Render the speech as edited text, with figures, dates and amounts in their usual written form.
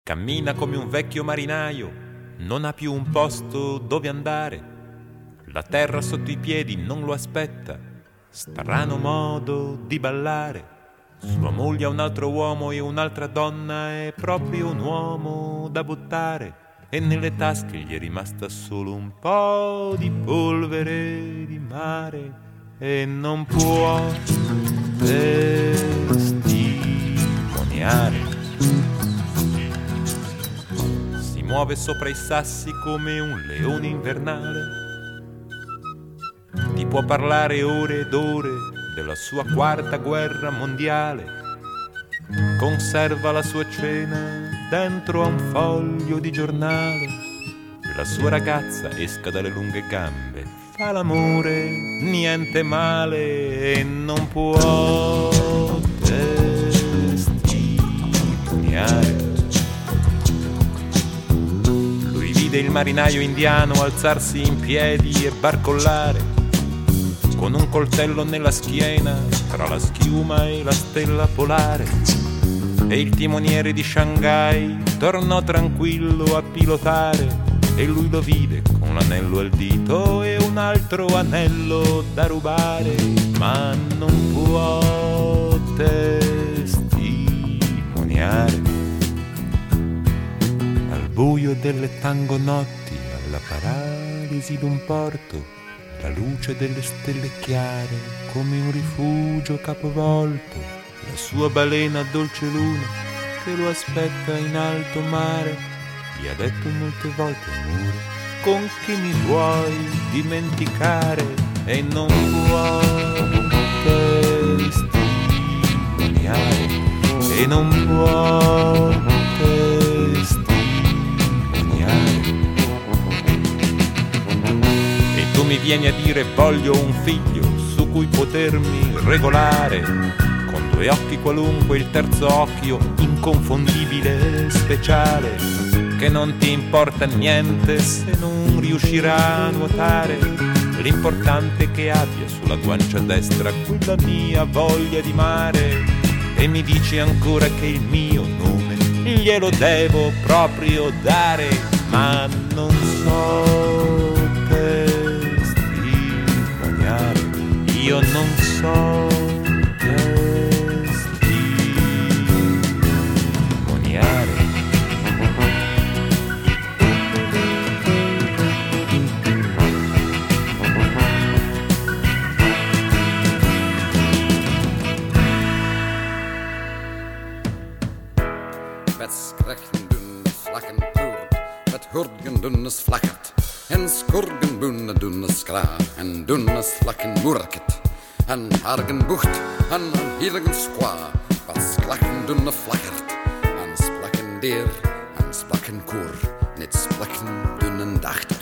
Cammina come un vecchio marinaio, non ha più un posto dove andare. La terra sotto i piedi non lo aspetta, strano modo di ballare. Sua moglie ha un altro uomo e un'altra donna, è proprio un uomo da buttare. E nelle tasche gli è rimasta solo un po' di polvere di mare e non può testimoniare. Si muove sopra i sassi come un leone invernale. Ti può parlare ore ed ore della sua quarta guerra mondiale. Conserva la sua cena dentro a un foglio di giornale. La sua ragazza esca dalle lunghe gambe, fa l'amore, niente male, e non può testimoniare. Lui vide il marinaio indiano alzarsi in piedi e barcollare con un coltello nella schiena tra la schiuma e la stella polare. E il timoniere di Shanghai tornò tranquillo a pilotare e lui lo vide con l'anello al dito e un altro anello da rubare, ma non può testimoniare. Al buio delle tango notti, alla paralisi d'un porto, la luce delle stelle chiare come un rifugio capovolto, la sua balena dolce luna che lo aspetta in alto mare, gli ha detto molte volte amore, con chi mi vuoi dimenticare, e non può testimoniare, e non può testimoniare. E tu mi vieni a dire voglio un figlio su cui potermi regolare, con due occhi qualunque, il terzo occhio inconfondibile e speciale, che non ti importa niente se non riuscirà a nuotare, l'importante è che abbia sulla guancia destra quella mia voglia di mare, e mi dici ancora che il mio nome glielo devo proprio dare, ma non so testimoniare, io non so testimoniare. Met skrekkenbundes vlakken toert, met hurgendunnes flakkert, en skurgenbunne dunnes skra, en dunnes vlakken moerket, en hargenbucht, en hirgen skwa, met sklakken flakkert, en splakken deer, en splakken koer, net splakken dunnen dacht.